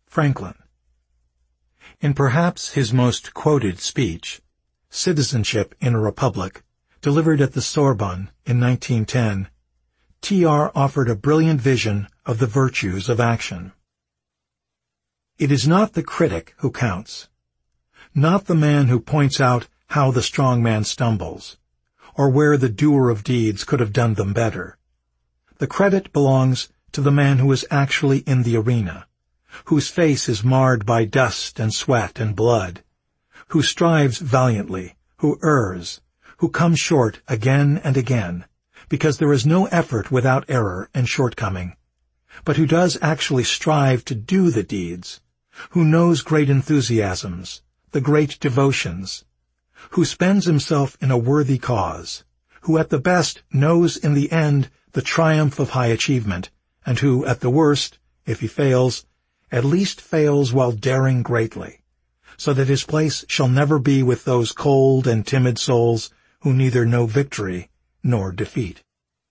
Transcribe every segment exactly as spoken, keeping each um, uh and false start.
Franklin. In perhaps his most quoted speech, Citizenship in a Republic, delivered at the Sorbonne in nineteen ten, T R offered a brilliant vision of the virtues of action. It is not the critic who counts, not the man who points out how the strong man stumbles, or where the doer of deeds could have done them better. The credit belongs to the man who is actually in the arena, whose face is marred by dust and sweat and blood, who strives valiantly, who errs, who comes short again and again, because there is no effort without error and shortcoming, but who does actually strive to do the deeds, who knows great enthusiasms, the great devotions, who spends himself in a worthy cause, who at the best knows in the end the triumph of high achievement, and who, at the worst, if he fails, at least fails while daring greatly, so that his place shall never be with those cold and timid souls who neither know victory nor defeat.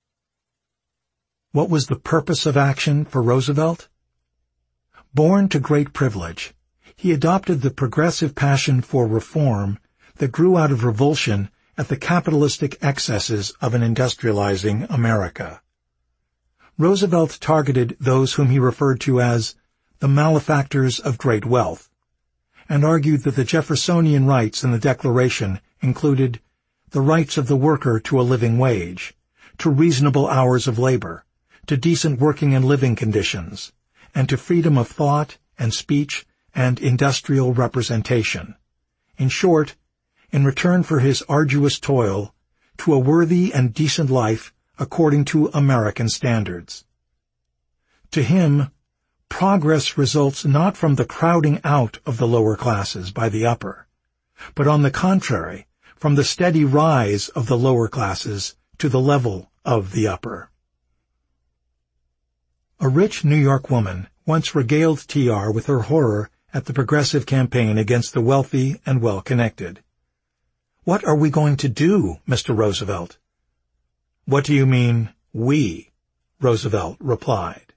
What was the purpose of action for Roosevelt? Born to great privilege, he adopted the progressive passion for reform that grew out of revulsion at the capitalistic excesses of an industrializing America. Roosevelt targeted those whom he referred to as the malefactors of great wealth, and argued that the Jeffersonian rights in the Declaration included the rights of the worker to a living wage, to reasonable hours of labor, to decent working and living conditions, and to freedom of thought and speech and industrial representation. In short, in return for his arduous toil, to a worthy and decent life according to American standards. To him, progress results not from the crowding out of the lower classes by the upper, but on the contrary, from the steady rise of the lower classes to the level of the upper. A rich New York woman once regaled T R with her horror at the progressive campaign against the wealthy and well-connected. "What are we going to do, Mister Roosevelt?" "What do you mean, we?" Roosevelt replied.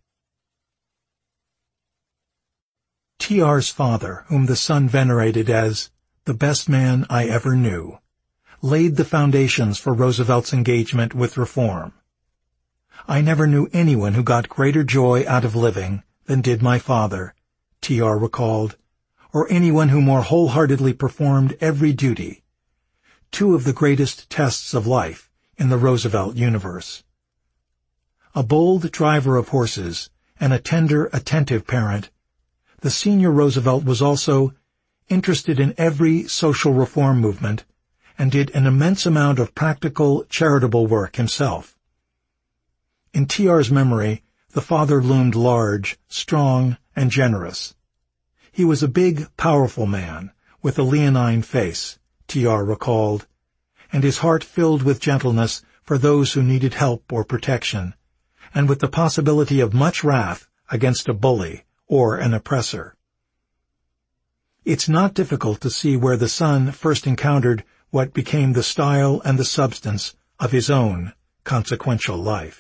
T R's father, whom the son venerated as the best man I ever knew, laid the foundations for Roosevelt's engagement with reform. "I never knew anyone who got greater joy out of living than did my father," T R recalled, "or anyone who more wholeheartedly performed every duty," two of the greatest tests of life in the Roosevelt universe. A bold driver of horses and a tender, attentive parent, the senior Roosevelt was also interested in every social reform movement and did an immense amount of practical, charitable work himself. In T R's memory, the father loomed large, strong, and generous. He was a big, powerful man with a leonine face, T R recalled, and his heart filled with gentleness for those who needed help or protection, and with the possibility of much wrath against a bully or an oppressor. It's not difficult to see where the son first encountered what became the style and the substance of his own consequential life.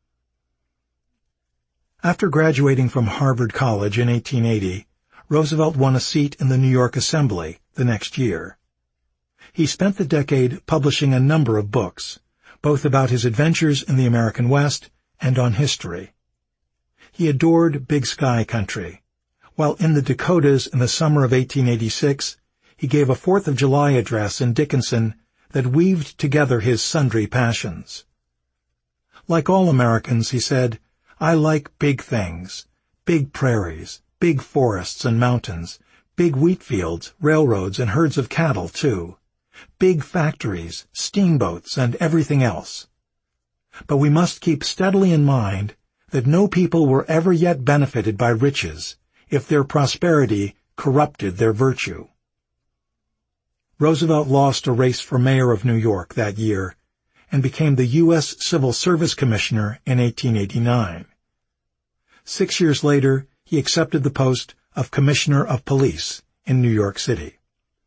After graduating from Harvard College in eighteen eighty, Roosevelt won a seat in the New York Assembly the next year. He spent the decade publishing a number of books, both about his adventures in the American West and on history. He adored Big Sky country. While in the Dakotas in the summer of eighteen eighty-six, he gave a Fourth of July address in Dickinson that weaved together his sundry passions. Like all Americans, he said, "I like big things, big prairies, big forests and mountains, big wheat fields, railroads, and herds of cattle, too, big factories, steamboats, and everything else. But we must keep steadily in mind that no people were ever yet benefited by riches if their prosperity corrupted their virtue." Roosevelt lost a race for mayor of New York that year and became the U S Civil Service Commissioner in eighteen eighty-nine. Six years later, he accepted the post of Commissioner of Police in New York City.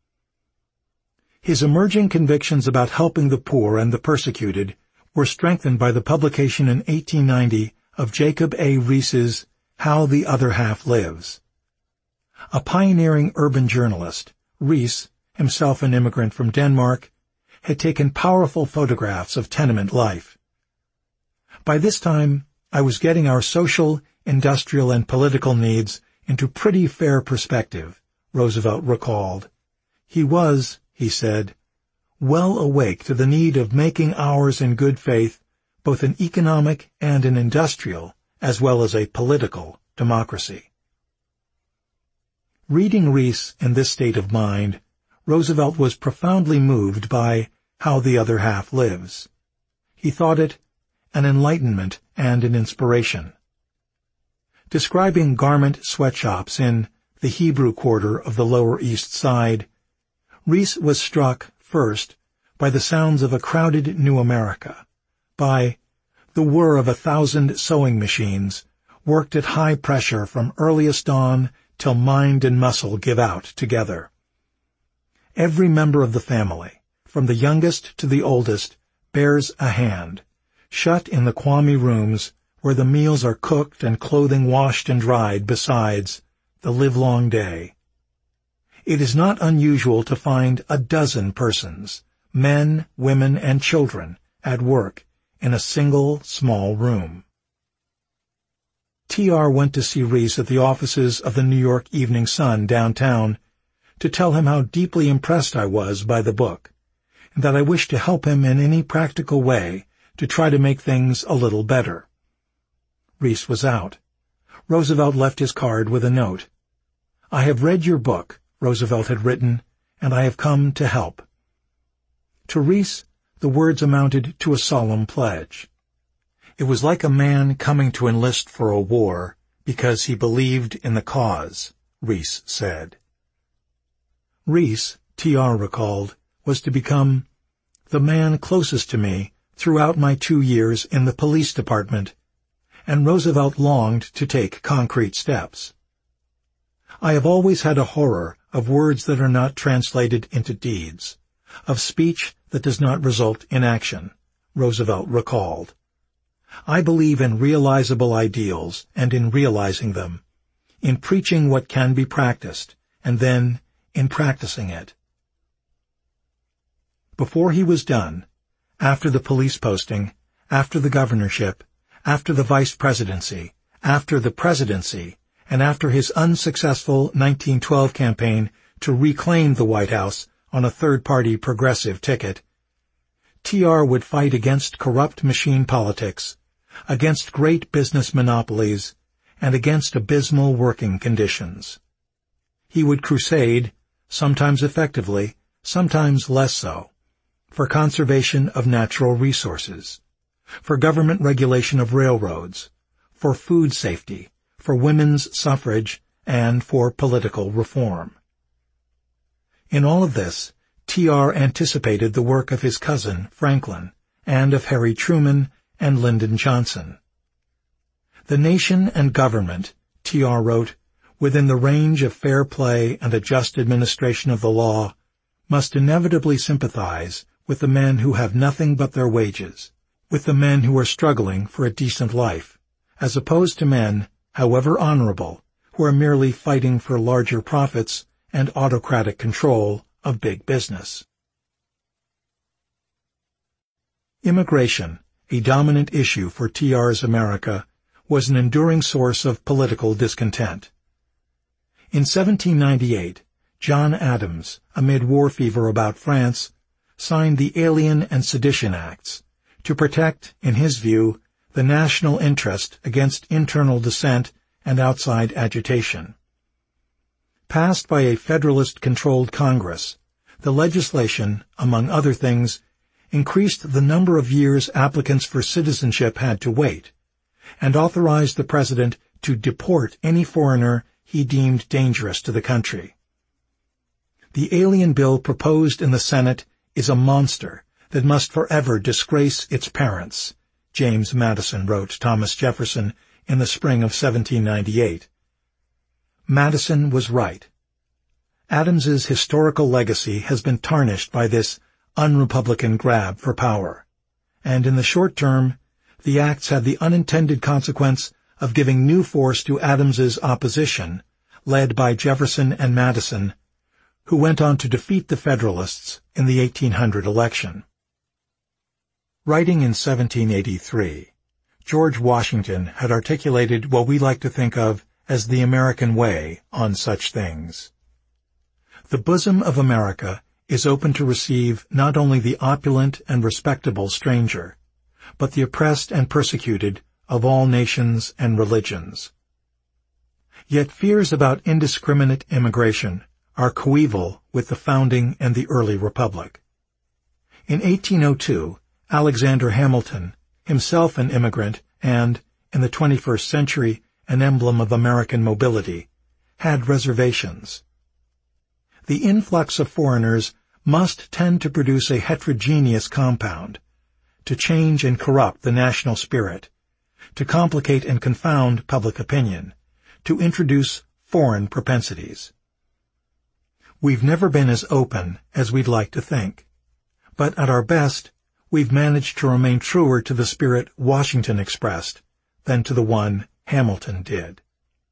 His emerging convictions about helping the poor and the persecuted were strengthened by the publication in eighteen ninety of Jacob A. Riis's How the Other Half Lives. A pioneering urban journalist, Riis, himself an immigrant from Denmark, had taken powerful photographs of tenement life. By this time, I was getting our social, industrial, and political needs into pretty fair perspective, Roosevelt recalled. He was, he said, well awake to the need of making ours in good faith both an economic and an industrial, as well as a political, democracy. Reading Riis in this state of mind, Roosevelt was profoundly moved by How the Other Half Lives. He thought it an enlightenment and an inspiration. Describing garment sweatshops in the Hebrew quarter of the Lower East Side, Riis was struck, first, by the sounds of a crowded new America, by the whir of a thousand sewing machines worked at high pressure from earliest dawn till mind and muscle give out together. Every member of the family, from the youngest to the oldest, bears a hand, shut in the Kwame rooms where the meals are cooked and clothing washed and dried besides the livelong day. It is not unusual to find a dozen persons, men, women, and children, at work in a single small room. T R went to see Riis at the offices of the New York Evening Sun downtown to tell him how deeply impressed I was by the book, and that I wished to help him in any practical way to try to make things a little better. Riis was out. Roosevelt left his card with a note. "I have read your book," Roosevelt had written, "and I have come to help." To Riis, the words amounted to a solemn pledge. It was like a man coming to enlist for a war because he believed in the cause, Riis said. Riis, T R recalled, was to become the man closest to me throughout my two years in the police department, and Roosevelt longed to take concrete steps. "I have always had a horror of words that are not translated into deeds, of speech that does not result in action," Roosevelt recalled. "I believe in realizable ideals and in realizing them, in preaching what can be practiced, and then in practicing it." Before he was done, after the police posting, after the governorship, after the vice presidency, after the presidency, and after his unsuccessful nineteen twelve campaign to reclaim the White House on a third-party progressive ticket, T R would fight against corrupt machine politics, against great business monopolies, and against abysmal working conditions. He would crusade, sometimes effectively, sometimes less so, for conservation of natural resources, for government regulation of railroads, for food safety, for women's suffrage, and for political reform. In all of this, T R anticipated the work of his cousin, Franklin, and of Harry Truman and Lyndon Johnson. "The nation and government," T R wrote, "within the range of fair play and a just administration of the law, must inevitably sympathize with the men who have nothing but their wages, with the men who are struggling for a decent life, as opposed to men, however honorable, who are merely fighting for larger profits and autocratic control of big business." Immigration, a dominant issue for T R's America, was an enduring source of political discontent. In seventeen ninety-eight, John Adams, amid war fever about France, signed the Alien and Sedition Acts to protect, in his view, the national interest against internal dissent and outside agitation. Passed by a Federalist-controlled Congress, the legislation, among other things, increased the number of years applicants for citizenship had to wait, and authorized the President to deport any foreigner he deemed dangerous to the country. "The alien bill proposed in the Senate is a monster that must forever disgrace its parents," James Madison wrote Thomas Jefferson in the spring of seventeen ninety-eight. Madison was right. Adams's historical legacy has been tarnished by this unrepublican grab for power, and in the short term, the acts had the unintended consequence of giving new force to Adams's opposition led by Jefferson and Madison, who went on to defeat the Federalists in the eighteen hundred election. Writing in seventeen eighty-three, George Washington had articulated what we like to think of as the American way on such things. The bosom of America is open to receive not only the opulent and respectable stranger, but the oppressed and persecuted of all nations and religions. Yet fears about indiscriminate immigration are coeval with the founding and the early republic. In eighteen oh two, Alexander Hamilton, himself an immigrant and, in the twenty-first century, an emblem of American mobility, had reservations. The influx of foreigners must tend to produce a heterogeneous compound, to change and corrupt the national spirit, to complicate and confound public opinion, to introduce foreign propensities. We've never been as open as we'd like to think, but at our best, we've managed to remain truer to the spirit Washington expressed than to the one Hamilton did.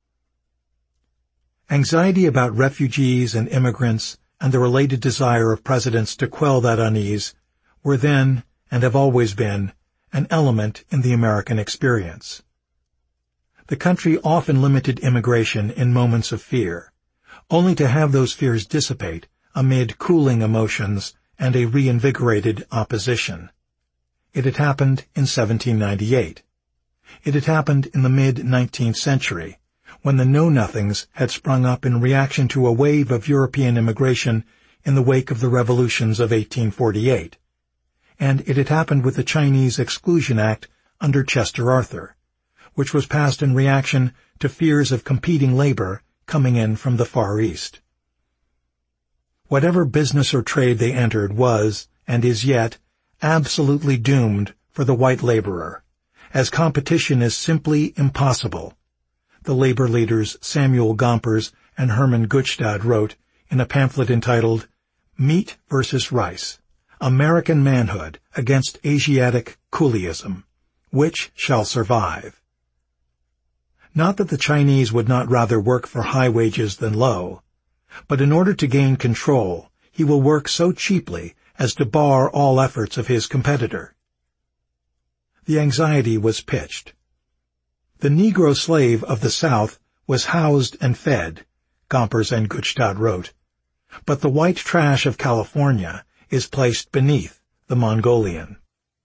Anxiety about refugees and immigrants and the related desire of presidents to quell that unease were then, and have always been, an element in the American experience. The country often limited immigration in moments of fear, only to have those fears dissipate amid cooling emotions and a reinvigorated opposition. It had happened in seventeen ninety-eight. It had happened in the mid-nineteenth century, when the Know-Nothings had sprung up in reaction to a wave of European immigration in the wake of the revolutions of eighteen forty-eight. And it had happened with the Chinese Exclusion Act under Chester Arthur, which was passed in reaction to fears of competing labor coming in from the Far East. Whatever business or trade they entered was, and is yet, absolutely doomed for the white laborer, as competition is simply impossible, the labor leaders Samuel Gompers and Herman Gutstadt wrote in a pamphlet entitled Meat versus Rice, American Manhood Against Asiatic Coolieism, Which Shall Survive? Not that the Chinese would not rather work for high wages than low, but in order to gain control, he will work so cheaply as to bar all efforts of his competitor. The anxiety was pitched. The Negro slave of the South was housed and fed, Gompers and Gutstadt wrote, but the white trash of California is placed beneath the Mongolian.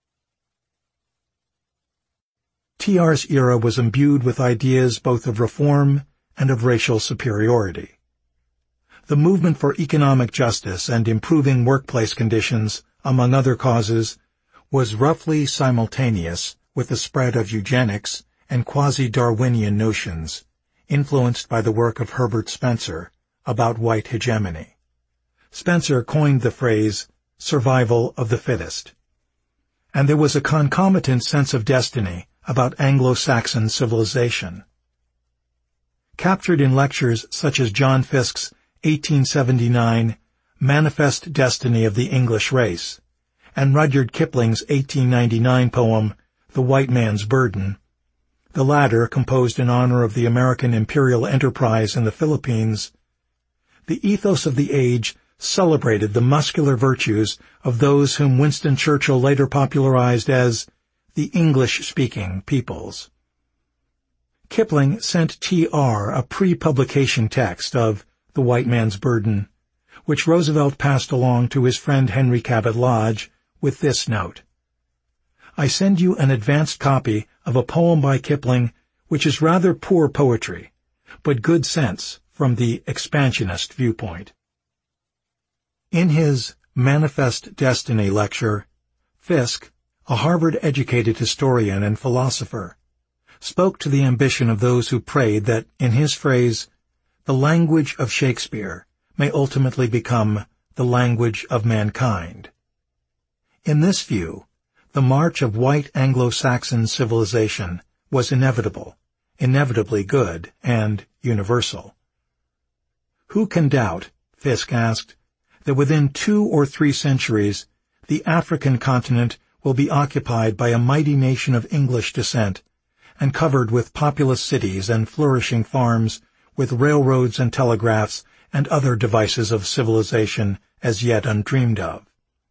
T R's era was imbued with ideas both of reform and of racial superiority. The movement for economic justice and improving workplace conditions, among other causes, was roughly simultaneous with the spread of eugenics and quasi-Darwinian notions, influenced by the work of Herbert Spencer about white hegemony. Spencer coined the phrase, survival of the fittest. And there was a concomitant sense of destiny about Anglo-Saxon civilization. Captured in lectures such as John Fiske's eighteen seventy-nine Manifest Destiny of the English Race, and Rudyard Kipling's eighteen ninety-nine poem, The White Man's Burden, the latter composed in honor of the American imperial enterprise in the Philippines, the ethos of the age celebrated the muscular virtues of those whom Winston Churchill later popularized as the English-speaking peoples. Kipling sent T R a pre-publication text of The White Man's Burden, which Roosevelt passed along to his friend Henry Cabot Lodge with this note: I send you an advanced copy of a poem by Kipling which is rather poor poetry, but good sense from the expansionist viewpoint. In his Manifest Destiny lecture, Fiske, a Harvard-educated historian and philosopher, spoke to the ambition of those who prayed that, in his phrase, the language of Shakespeare may ultimately become the language of mankind. In this view, the march of white Anglo-Saxon civilization was inevitable, inevitably good, and universal. Who can doubt, Fiske asked, that within two or three centuries the African continent will be occupied by a mighty nation of English descent and covered with populous cities and flourishing farms with railroads and telegraphs and other devices of civilization as yet undreamed of.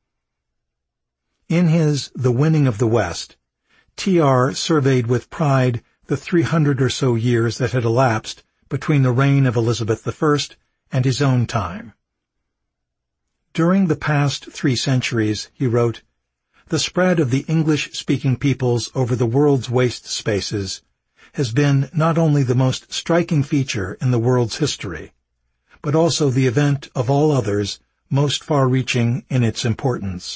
In his The Winning of the West, T R surveyed with pride the three hundred or so years that had elapsed between the reign of Elizabeth the First and his own time. During the past three centuries, he wrote, the spread of the English-speaking peoples over the world's waste spaces has been not only the most striking feature in the world's history, but also the event of all others most far-reaching in its importance.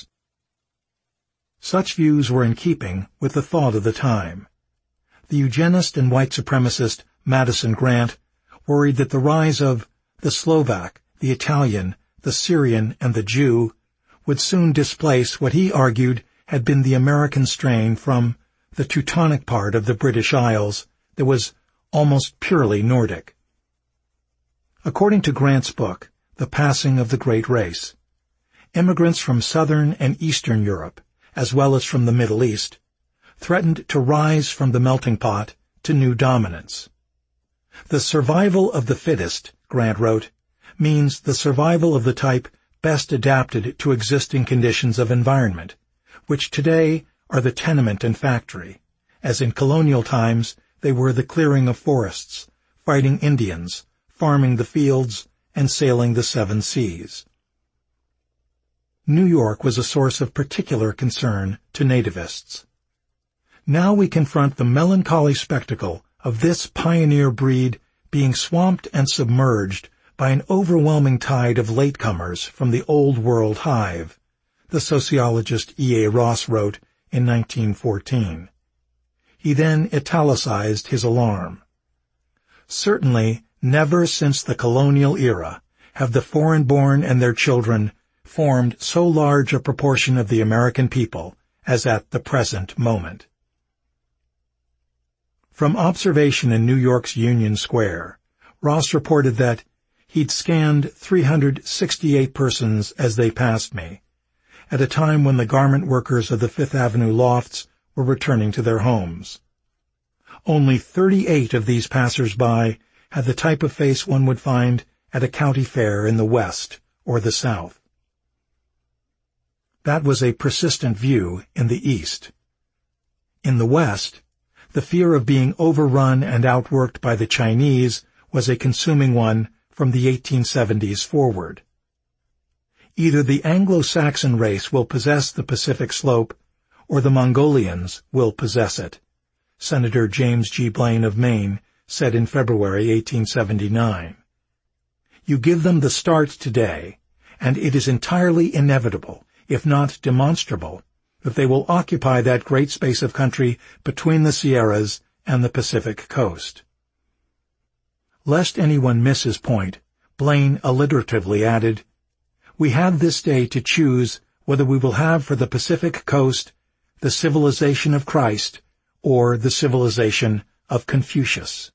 Such views were in keeping with the thought of the time. The eugenist and white supremacist Madison Grant worried that the rise of the Slovak, the Italian, the Syrian, and the Jew would soon displace what he argued had been the American strain from the Teutonic part of the British Isles that was almost purely Nordic. According to Grant's book, The Passing of the Great Race, immigrants from Southern and Eastern Europe, as well as from the Middle East, threatened to rise from the melting pot to new dominance. The survival of the fittest, Grant wrote, means the survival of the type best adapted to existing conditions of environment, which today are the tenement and factory, as in colonial times they were the clearing of forests, fighting Indians, farming the fields, and sailing the seven seas. New York was a source of particular concern to nativists. Now we confront the melancholy spectacle of this pioneer breed being swamped and submerged by an overwhelming tide of latecomers from the Old World hive, the sociologist E A Ross wrote in nineteen fourteen. He then italicized his alarm. Certainly, never since the colonial era have the foreign-born and their children formed so large a proportion of the American people as at the present moment. From observation in New York's Union Square, Ross reported that he'd scanned three hundred sixty-eight persons as they passed me, at a time when the garment workers of the Fifth Avenue lofts were returning to their homes. Only thirty-eight of these passers-by had the type of face one would find at a county fair in the West or the South. That was a persistent view in the East. In the West, the fear of being overrun and outworked by the Chinese was a consuming one from the eighteen seventies forward. Either the Anglo-Saxon race will possess the Pacific Slope, or the Mongolians will possess it, Senator James G. Blaine of Maine said in February eighteen seventy-nine. You give them the start today, and it is entirely inevitable, if not demonstrable, that they will occupy that great space of country between the Sierras and the Pacific coast. Lest anyone miss his point, Blaine alliteratively added, we have this day to choose whether we will have for the Pacific coast the civilization of Christ or the civilization of Confucius.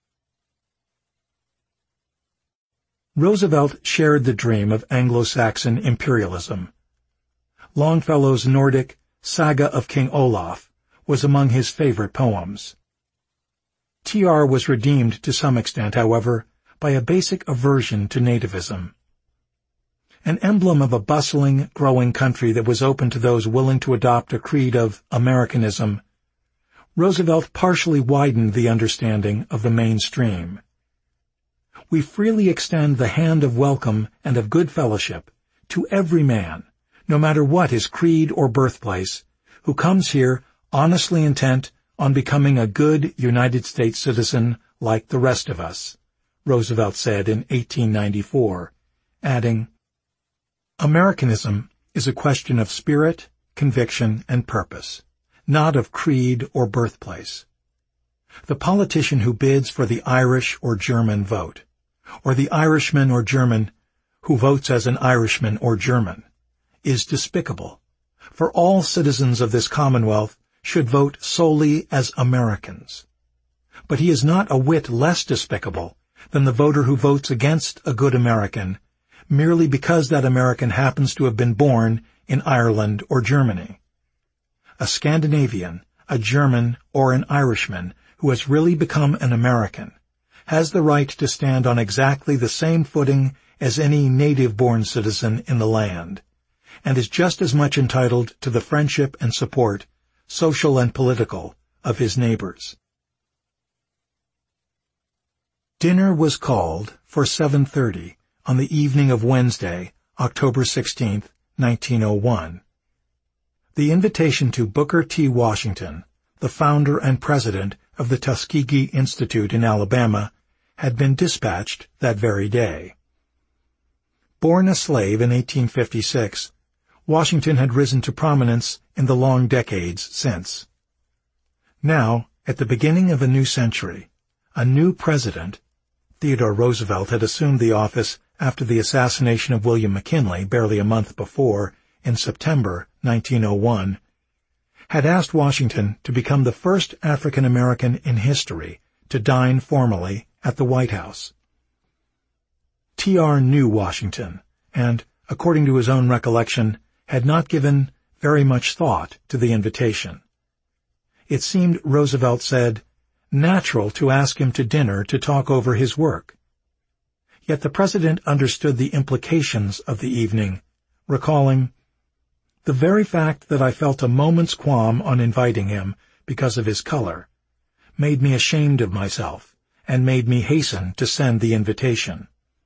Roosevelt shared the dream of Anglo-Saxon imperialism. Longfellow's Nordic Saga of King Olaf was among his favorite poems. T R was redeemed to some extent, however, by a basic aversion to nativism. An emblem of a bustling, growing country that was open to those willing to adopt a creed of Americanism, Roosevelt partially widened the understanding of the mainstream. We freely extend the hand of welcome and of good fellowship to every man, no matter what his creed or birthplace, who comes here honestly intent on becoming a good United States citizen like the rest of us, Roosevelt said in eighteen ninety-four, adding, Americanism is a question of spirit, conviction, and purpose, not of creed or birthplace. The politician who bids for the Irish or German vote, or the Irishman or German who votes as an Irishman or German, is despicable, for all citizens of this Commonwealth should vote solely as Americans. But he is not a whit less despicable than the voter who votes against a good American merely because that American happens to have been born in Ireland or Germany. A Scandinavian, a German, or an Irishman who has really become an American has the right to stand on exactly the same footing as any native-born citizen in the land, and is just as much entitled to the friendship and support, social and political, of his neighbors. Dinner was called for seven thirty on the evening of Wednesday, October sixteenth, nineteen oh one. The invitation to Booker T. Washington, the founder and president of the Tuskegee Institute in Alabama, had been dispatched that very day. Born a slave in eighteen fifty-six, Washington had risen to prominence in the long decades since. Now, at the beginning of a new century, a new president, Theodore Roosevelt had assumed the office after the assassination of William McKinley barely a month before, in September nineteen oh one, had asked Washington to become the first African American in history to dine formally at the White House. T R knew Washington, and, according to his own recollection, had not given very much thought to the invitation. It seemed, Roosevelt said, natural to ask him to dinner to talk over his work. Yet the president understood the implications of the evening, recalling, "The very fact that I felt a moment's qualm on inviting him because of his color made me ashamed of myself and made me hasten to send the invitation."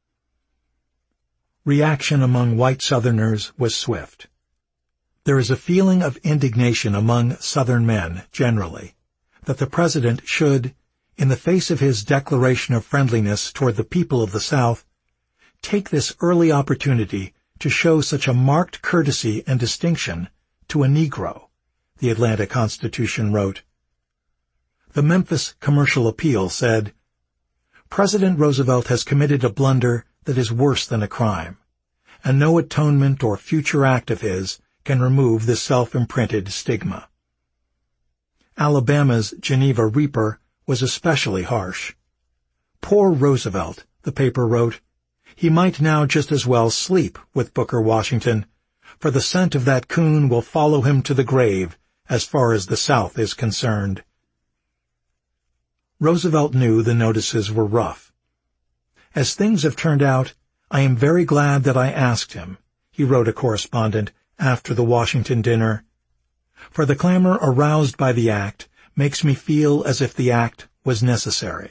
Reaction among white Southerners was swift. There is a feeling of indignation among Southern men, generally, that the president should, in the face of his declaration of friendliness toward the people of the South, take this early opportunity to show such a marked courtesy and distinction to a Negro, the Atlanta Constitution wrote. The Memphis Commercial Appeal said, President Roosevelt has committed a blunder that is worse than a crime, and no atonement or future act of his can remove this self-imprinted stigma. Alabama's Geneva Reaper was especially harsh. Poor Roosevelt, the paper wrote, he might now just as well sleep with Booker Washington, for the scent of that coon will follow him to the grave as far as the South is concerned. Roosevelt knew the notices were rough. As things have turned out, I am very glad that I asked him, he wrote a correspondent after the Washington dinner, for the clamor aroused by the act makes me feel as if the act was necessary.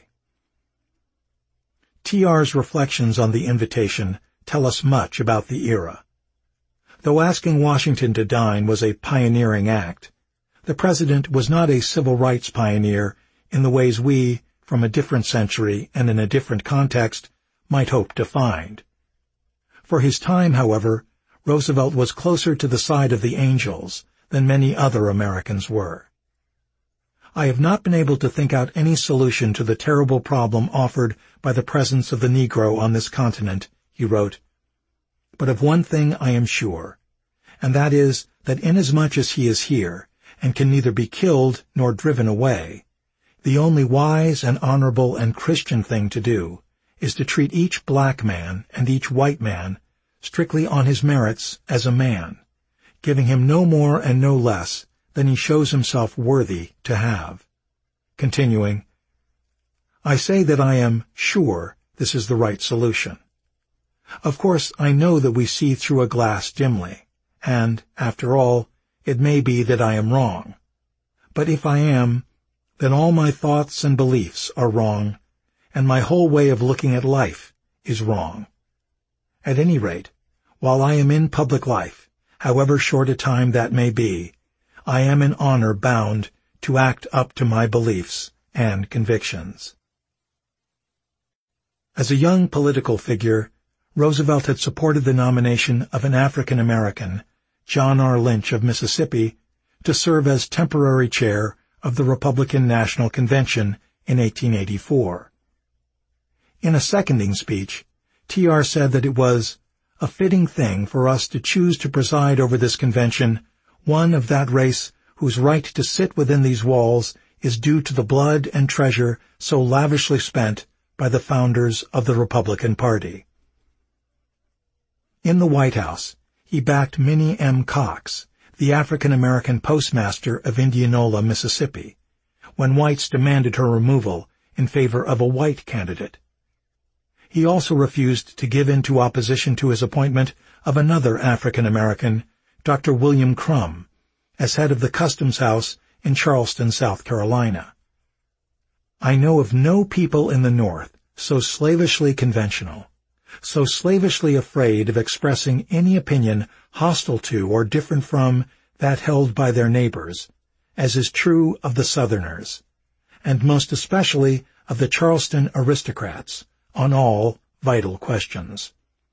T R's reflections on the invitation tell us much about the era. Though asking Washington to dine was a pioneering act, the president was not a civil rights pioneer in the ways we, from a different century and in a different context, might hope to find. For his time, however, Roosevelt was closer to the side of the angels than many other Americans were. I have not been able to think out any solution to the terrible problem offered by the presence of the Negro on this continent, he wrote. But of one thing I am sure, and that is that inasmuch as he is here and can neither be killed nor driven away, the only wise and honorable and Christian thing to do is to treat each black man and each white man strictly on his merits as a man, giving him no more and no less than he shows himself worthy to have. Continuing, I say that I am sure this is the right solution. Of course, I know that we see through a glass dimly, and, after all, it may be that I am wrong. But if I am, then all my thoughts and beliefs are wrong, and my whole way of looking at life is wrong. At any rate, while I am in public life, however short a time that may be, I am in honor bound to act up to my beliefs and convictions. As a young political figure, Roosevelt had supported the nomination of an African American, John R. Lynch of Mississippi, to serve as temporary chair of the Republican National Convention in eighteen eighty-four. In a seconding speech, T R said that it was a fitting thing for us to choose to preside over this convention, one of that race whose right to sit within these walls is due to the blood and treasure so lavishly spent by the founders of the Republican Party. In the White House, he backed Minnie M. Cox, the African-American postmaster of Indianola, Mississippi, when whites demanded her removal in favor of a white candidate. He also refused to give in to opposition to his appointment of another African American, Doctor William Crum, as head of the Customs House in Charleston, South Carolina. I know of no people in the North so slavishly conventional, so slavishly afraid of expressing any opinion hostile to or different from that held by their neighbors, as is true of the Southerners, and most especially of the Charleston aristocrats, on all vital questions.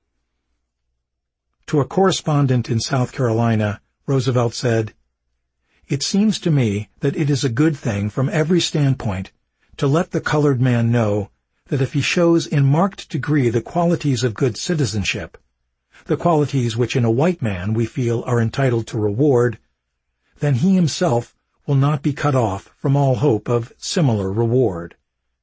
To a correspondent in South Carolina, Roosevelt said, "It seems to me that it is a good thing from every standpoint to let the colored man know that if he shows in marked degree the qualities of good citizenship, the qualities which in a white man we feel are entitled to reward, then he himself will not be cut off from all hope of similar reward."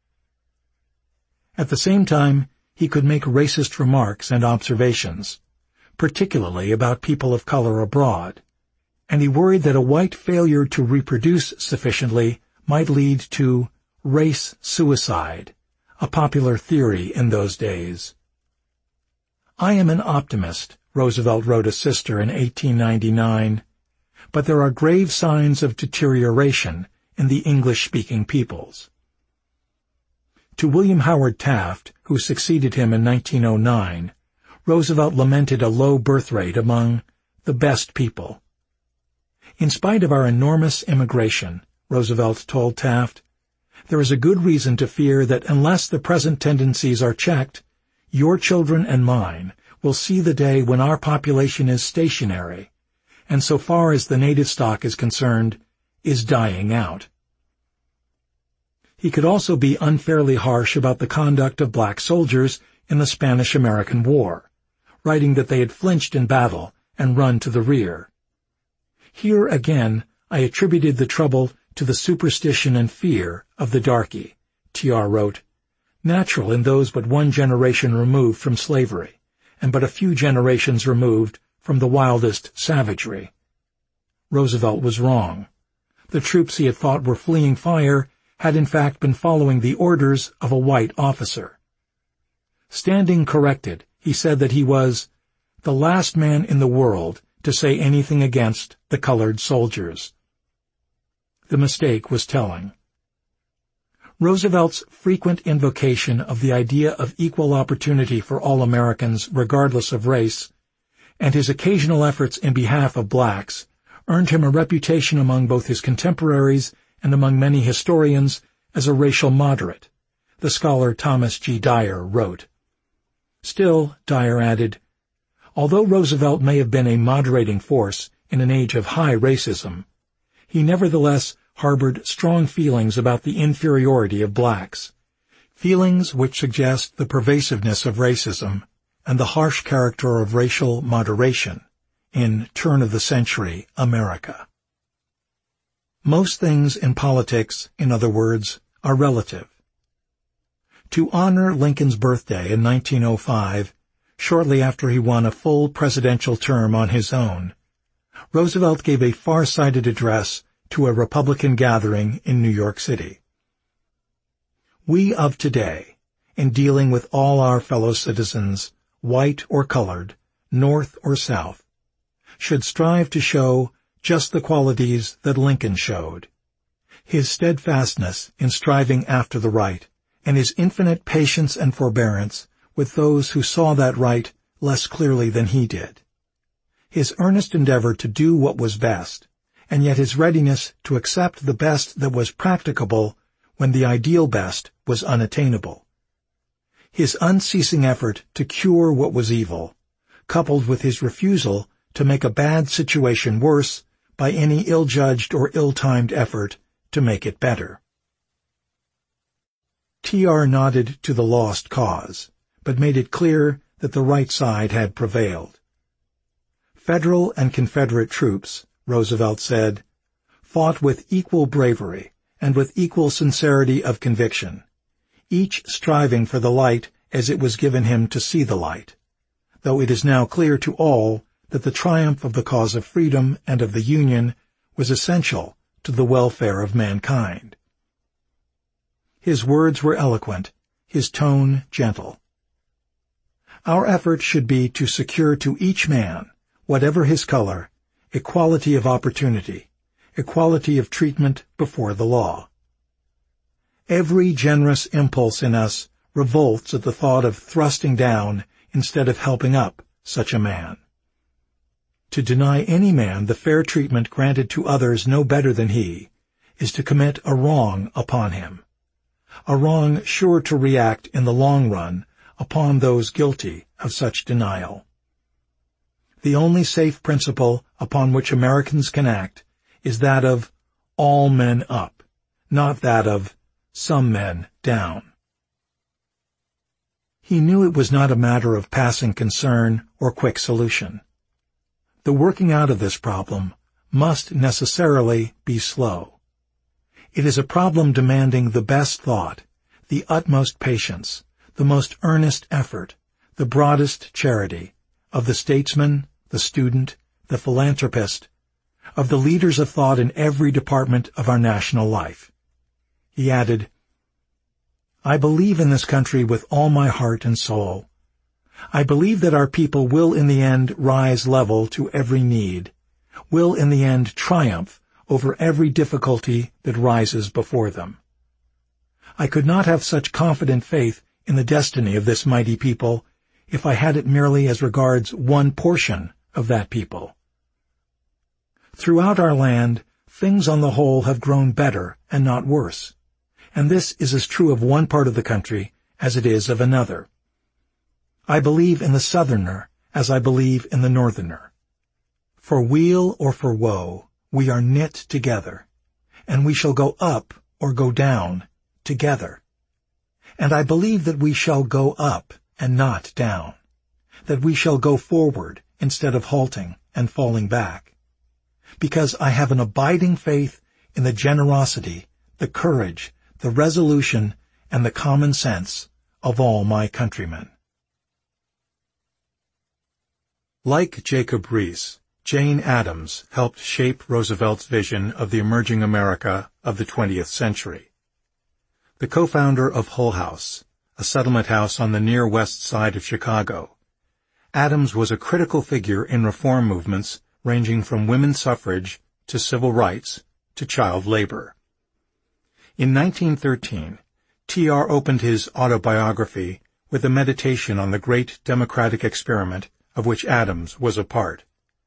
At the same time, he could make racist remarks and observations, particularly about people of color abroad, and he worried that a white failure to reproduce sufficiently might lead to race suicide, a popular theory in those days. "I am an optimist," Roosevelt wrote a sister in eighteen ninety-nine, "but there are grave signs of deterioration in the English-speaking peoples." To William Howard Taft, who succeeded him in nineteen oh nine, Roosevelt lamented a low birth rate among the best people. "In spite of our enormous immigration," Roosevelt told Taft, "there is a good reason to fear that unless the present tendencies are checked, your children and mine will see the day when our population is stationary, and so far as the native stock is concerned, is dying out." He could also be unfairly harsh about the conduct of black soldiers in the Spanish-American War, writing that they had flinched in battle and run to the rear. "Here again I attributed the trouble to the superstition and fear of the darky," T R wrote, "natural in those but one generation removed from slavery, and but a few generations removed from the wildest savagery." Roosevelt was wrong. The troops he had thought were fleeing fire had in fact been following the orders of a white officer. Standing corrected, he said that he was the last man in the world to say anything against the colored soldiers. The mistake was telling. Roosevelt's frequent invocation of the idea of equal opportunity for all Americans regardless of race, and his occasional efforts in behalf of blacks, earned him a reputation among both his contemporaries and among many historians as a racial moderate, the scholar Thomas G. Dyer wrote. Still, Dyer added, although Roosevelt may have been a moderating force in an age of high racism, he nevertheless harbored strong feelings about the inferiority of blacks, feelings which suggest the pervasiveness of racism and the harsh character of racial moderation in turn-of-the-century America. Most things in politics, in other words, are relative. To honor Lincoln's birthday in nineteen oh five, shortly after he won a full presidential term on his own, Roosevelt gave a far-sighted address to a Republican gathering in New York City. We of today, in dealing with all our fellow citizens, white or colored, North or South, should strive to show just the qualities that Lincoln showed. His steadfastness in striving after the right, and his infinite patience and forbearance with those who saw that right less clearly than he did. His earnest endeavor to do what was best, and yet his readiness to accept the best that was practicable when the ideal best was unattainable. His unceasing effort to cure what was evil, coupled with his refusal to make a bad situation worse by any ill-judged or ill-timed effort to make it better. T R nodded to the lost cause, but made it clear that the right side had prevailed. Federal and Confederate troops, Roosevelt said, fought with equal bravery and with equal sincerity of conviction, each striving for the light as it was given him to see the light, though it is now clear to all that the triumph of the cause of freedom and of the Union was essential to the welfare of mankind. His words were eloquent, his tone gentle. Our effort should be to secure to each man, whatever his color, equality of opportunity, equality of treatment before the law. Every generous impulse in us revolts at the thought of thrusting down instead of helping up such a man. To deny any man the fair treatment granted to others no better than he is to commit a wrong upon him, a wrong sure to react in the long run upon those guilty of such denial. The only safe principle upon which Americans can act is that of all men up, not that of some men down. He knew it was not a matter of passing concern or quick solution. The working out of this problem must necessarily be slow. It is a problem demanding the best thought, the utmost patience, the most earnest effort, the broadest charity of the statesman, the student, the philanthropist, of the leaders of thought in every department of our national life. He added, I believe in this country with all my heart and soul. I believe that our people will in the end rise level to every need, will in the end triumph over every difficulty that rises before them. I could not have such confident faith in the destiny of this mighty people if I had it merely as regards one portion of that people. Throughout our land, things on the whole have grown better and not worse, and this is as true of one part of the country as it is of another. I believe in the Southerner as I believe in the Northerner. For weal or for woe, we are knit together, and we shall go up or go down together. And I believe that we shall go up and not down, that we shall go forward instead of halting and falling back, because I have an abiding faith in the generosity, the courage, the resolution, and the common sense of all my countrymen. Like Jacob Riis, Jane Addams helped shape Roosevelt's vision of the emerging America of the twentieth century. The co-founder of Hull House, a settlement house on the near west side of Chicago, Addams was a critical figure in reform movements ranging from women's suffrage to civil rights to child labor. In nineteen thirteen, T R opened his autobiography with a meditation on the great democratic experiment of which Addams was a part.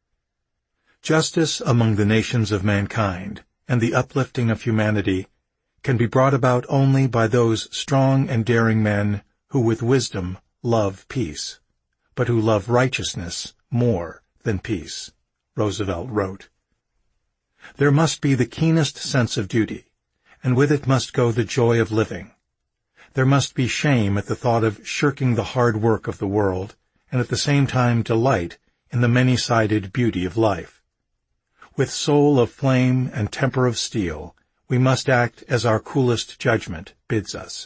Justice among the nations of mankind and the uplifting of humanity can be brought about only by those strong and daring men who with wisdom love peace, but who love righteousness more than peace, Roosevelt wrote. There must be the keenest sense of duty, and with it must go the joy of living. There must be shame at the thought of shirking the hard work of the world, and at the same time delight in the many-sided beauty of life. With soul of flame and temper of steel, we must act as our coolest judgment bids us.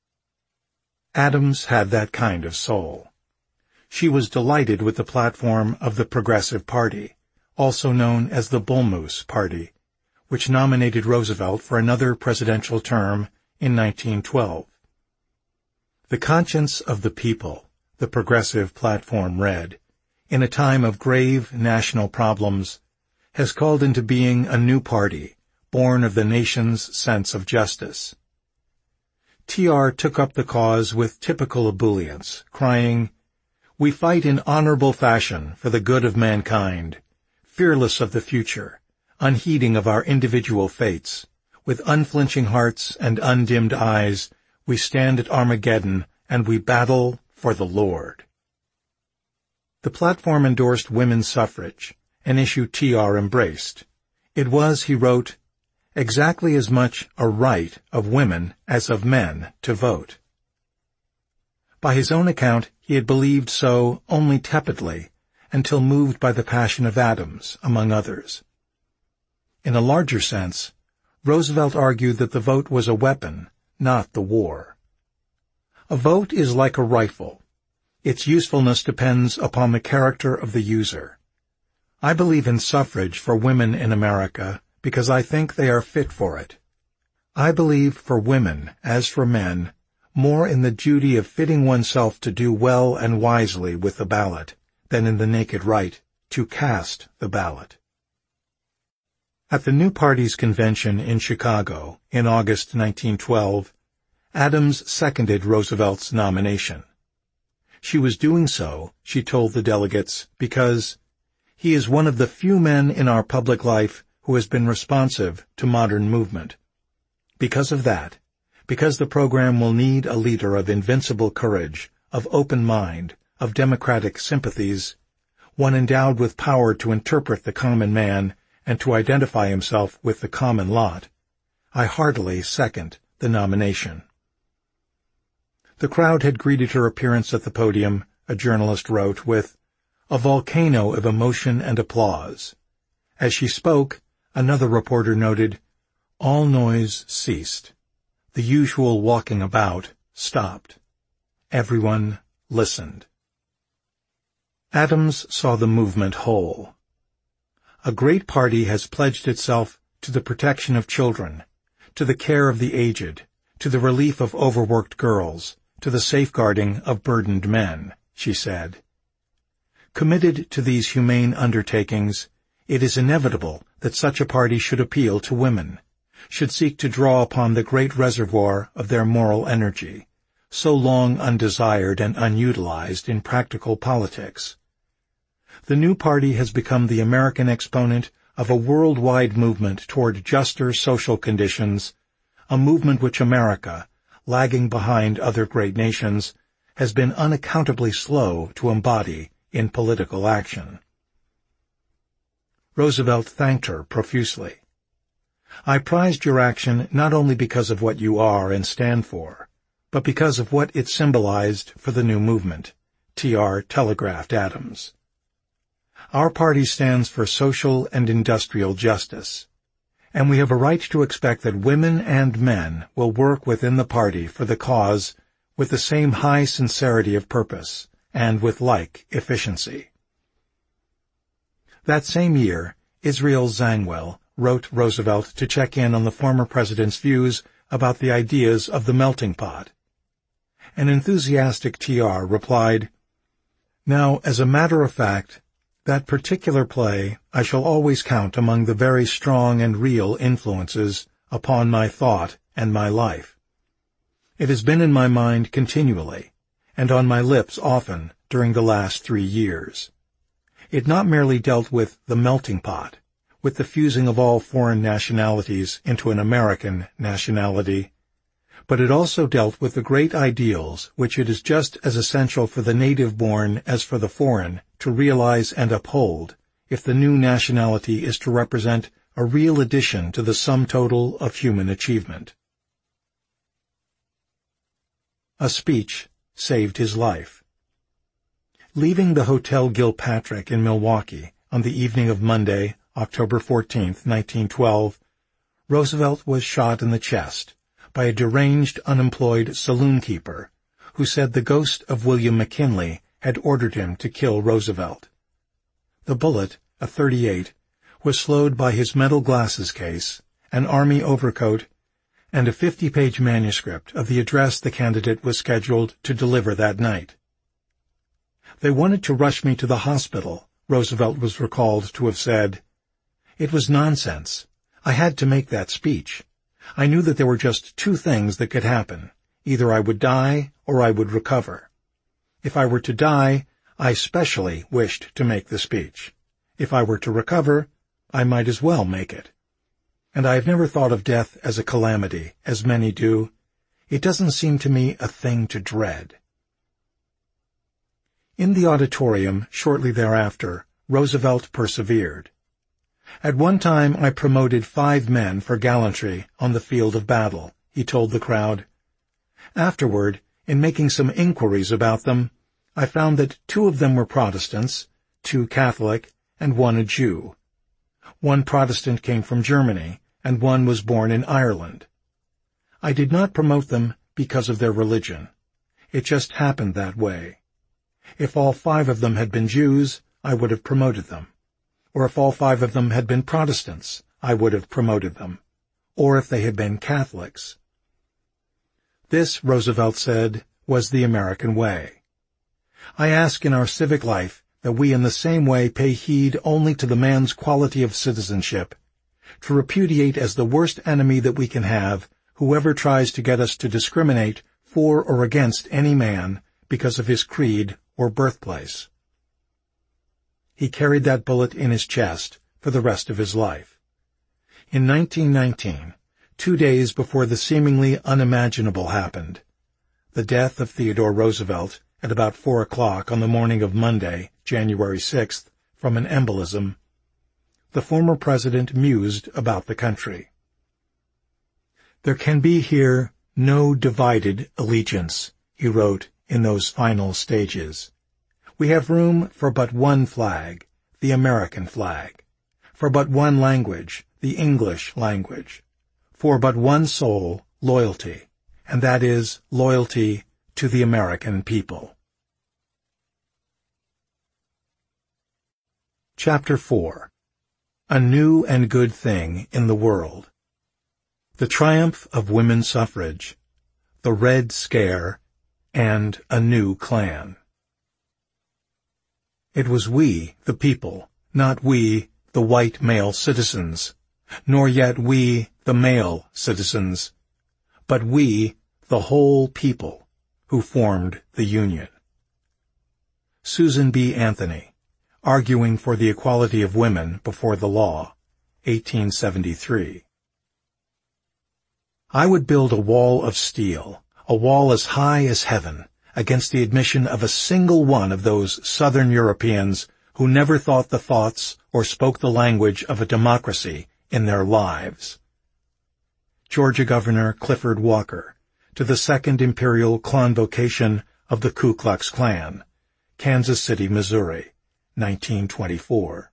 Addams had that kind of soul. She was delighted with the platform of the Progressive Party, also known as the Bull Moose Party, which nominated Roosevelt for another presidential term in nineteen twelve. The conscience of the people, the Progressive platform read, in a time of grave national problems, has called into being a new party, born of the nation's sense of justice. T R took up the cause with typical ebullience, crying, "We fight in honorable fashion for the good of mankind, fearless of the future, unheeding of our individual fates. With unflinching hearts and undimmed eyes, we stand at Armageddon and we battle for the Lord." The platform endorsed women's suffrage, an issue T R embraced. It was, he wrote, exactly as much a right of women as of men to vote. By his own account, he had believed so only tepidly, until moved by the passion of Addams, among others. In a larger sense, Roosevelt argued that the vote was a weapon, not the war. A vote is like a rifle. Its usefulness depends upon the character of the user. I believe in suffrage for women in America because I think they are fit for it. I believe for women, as for men, more in the duty of fitting oneself to do well and wisely with the ballot than in the naked right to cast the ballot. At the new party's convention in Chicago in August nineteen twelve, Adams seconded Roosevelt's nomination. She was doing so, she told the delegates, because he is one of the few men in our public life who has been responsive to modern movement. Because of that, because the program will need a leader of invincible courage, of open mind, of democratic sympathies, one endowed with power to interpret the common man and to identify himself with the common lot, I heartily second the nomination. The crowd had greeted her appearance at the podium, a journalist wrote, with a volcano of emotion and applause. As she spoke, another reporter noted, all noise ceased. The usual walking about stopped. Everyone listened. Adams saw the movement whole. A great party has pledged itself to the protection of children, to the care of the aged, to the relief of overworked girls, to the safeguarding of burdened men, she said. Committed to these humane undertakings, it is inevitable that such a party should appeal to women, should seek to draw upon the great reservoir of their moral energy, so long undesired and unutilized in practical politics. The new party has become the American exponent of a worldwide movement toward juster social conditions, a movement which America, lagging behind other great nations, has been unaccountably slow to embody in political action. Roosevelt thanked her profusely. I prized your action not only because of what you are and stand for, but because of what it symbolized for the new movement, T R telegraphed Adams. Our party stands for social and industrial justice, and we have a right to expect that women and men will work within the party for the cause with the same high sincerity of purpose and with like efficiency. That same year, Israel Zangwill wrote Roosevelt to check in on the former president's views about the ideas of the melting pot. An enthusiastic T R replied, Now, as a matter of fact, that particular play I shall always count among the very strong and real influences upon my thought and my life. It has been in my mind continually, and on my lips often during the last three years. It not merely dealt with the melting pot, with the fusing of all foreign nationalities into an American nationality, but it also dealt with the great ideals which it is just as essential for the native-born as for the foreign to realize and uphold if the new nationality is to represent a real addition to the sum total of human achievement. A speech saved his life. Leaving the Hotel Gilpatrick in Milwaukee on the evening of Monday, October fourteenth, nineteen twelve, Roosevelt was shot in the chest by a deranged, unemployed saloon-keeper who said the ghost of William McKinley had ordered him to kill Roosevelt. The bullet, a thirty-eight, was slowed by his metal glasses case, an army overcoat, and a fifty-page manuscript of the address the candidate was scheduled to deliver that night. They wanted to rush me to the hospital, Roosevelt was recalled to have said. It was nonsense. I had to make that speech. I knew that there were just two things that could happen. Either I would die or I would recover. If I were to die, I specially wished to make the speech. If I were to recover, I might as well make it. And I have never thought of death as a calamity, as many do. It doesn't seem to me a thing to dread. In the auditorium, shortly thereafter, Roosevelt persevered. At one time I promoted five men for gallantry on the field of battle, he told the crowd. Afterward, in making some inquiries about them, I found that two of them were Protestants, two Catholic, and one a Jew. One Protestant came from Germany, and one was born in Ireland. I did not promote them because of their religion. It just happened that way. If all five of them had been Jews, I would have promoted them. Or if all five of them had been Protestants, I would have promoted them. or if they had been Catholics. This, Roosevelt said, was the American way. I ask in our civic life that we in the same way pay heed only to the man's quality of citizenship, to repudiate as the worst enemy that we can have whoever tries to get us to discriminate for or against any man because of his creed or birthplace. He carried that bullet in his chest for the rest of his life. In nineteen nineteen, two days before the seemingly unimaginable happened, the death of Theodore Roosevelt at about four o'clock on the morning of Monday, January sixth, from an embolism, the former president mused about the country. "There can be here no divided allegiance," he wrote in those final stages. "We have room for but one flag, the American flag, for but one language, the English language, for but one soul, loyalty, and that is loyalty to the American people." Chapter four. A New and Good Thing in the World. The Triumph of Women's Suffrage, the Red Scare, and a New Klan. It was we, the people, not we, the white male citizens, nor yet we, the male citizens, but we, the whole people, who formed the Union. Susan B. Anthony, Arguing for the Equality of Women Before the Law, eighteen seventy-three. I would build a wall of steel, a wall as high as heaven, against the admission of a single one of those Southern Europeans who never thought the thoughts or spoke the language of a democracy in their lives. Georgia Governor Clifford Walker, to the Second Imperial Convocation of the Ku Klux Klan, Kansas City, Missouri, nineteen twenty-four.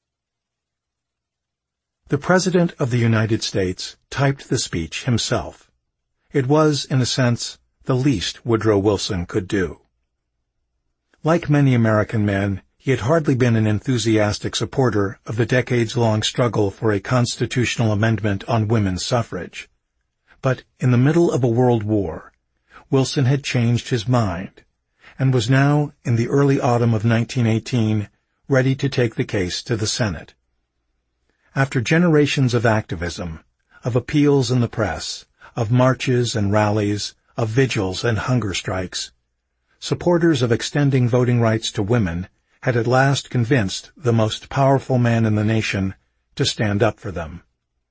The President of the United States typed the speech himself. It was, in a sense, the least Woodrow Wilson could do. Like many American men, he had hardly been an enthusiastic supporter of the decades-long struggle for a constitutional amendment on women's suffrage. But in the middle of a world war, Wilson had changed his mind, and was now, in the early autumn of nineteen eighteen, ready to take the case to the Senate. After generations of activism, of appeals in the press, of marches and rallies, of vigils and hunger strikes, supporters of extending voting rights to women had at last convinced the most powerful man in the nation to stand up for them.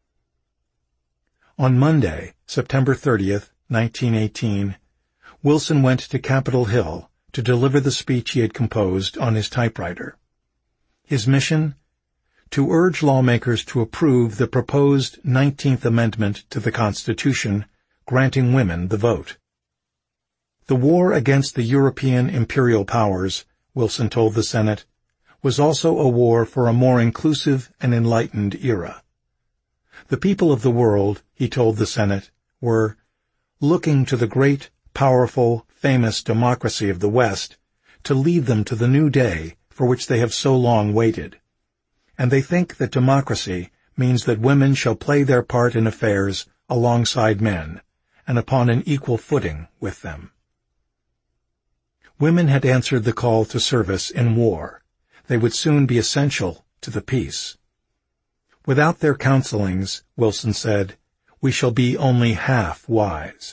On Monday, September thirtieth, nineteen eighteen, Wilson went to Capitol Hill to deliver the speech he had composed on his typewriter. His mission? To urge lawmakers to approve the proposed nineteenth Amendment to the Constitution, granting women the vote. The war against the European imperial powers, Wilson told the Senate, was also a war for a more inclusive and enlightened era. The people of the world, he told the Senate, were looking to the great, powerful, famous democracy of the West to lead them to the new day for which they have so long waited. And they think that democracy means that women shall play their part in affairs alongside men, and upon an equal footing with them. Women had answered the call to service in war. They would soon be essential to the peace. Without their counselings, Wilson said, we shall be only half wise.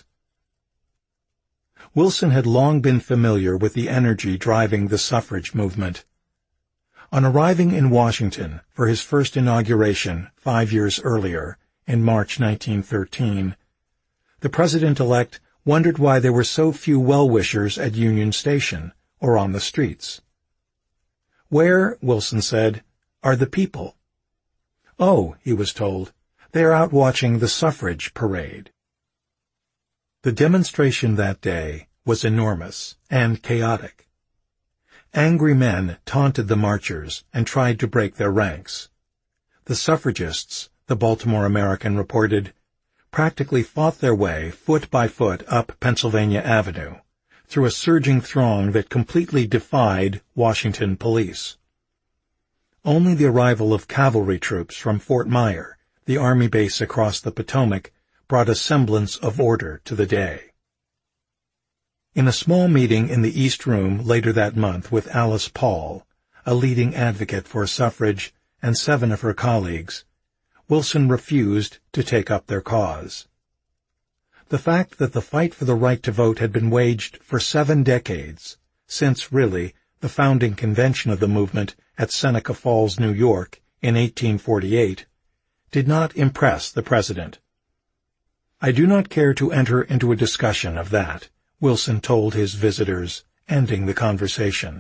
Wilson had long been familiar with the energy driving the suffrage movement. On arriving in Washington for his first inauguration five years earlier, in March nineteen thirteen, the President-elect wondered why there were so few well-wishers at Union Station or on the streets. Where, Wilson said, are the people? Oh, he was told, they are out watching the suffrage parade. The demonstration that day was enormous and chaotic. Angry men taunted the marchers and tried to break their ranks. The suffragists, the Baltimore American reported, practically fought their way foot by foot up Pennsylvania Avenue, through a surging throng that completely defied Washington police. Only the arrival of cavalry troops from Fort Myer, the Army base across the Potomac brought a semblance of order to the day. In a small meeting in the East Room later that month with Alice Paul, a leading advocate for suffrage, and seven of her colleagues, Wilson refused to take up their cause. The fact that the fight for the right to vote had been waged for seven decades, since, really, the founding convention of the movement at Seneca Falls, New York, in eighteen forty-eight, did not impress the president. "I do not care to enter into a discussion of that," Wilson told his visitors, ending the conversation.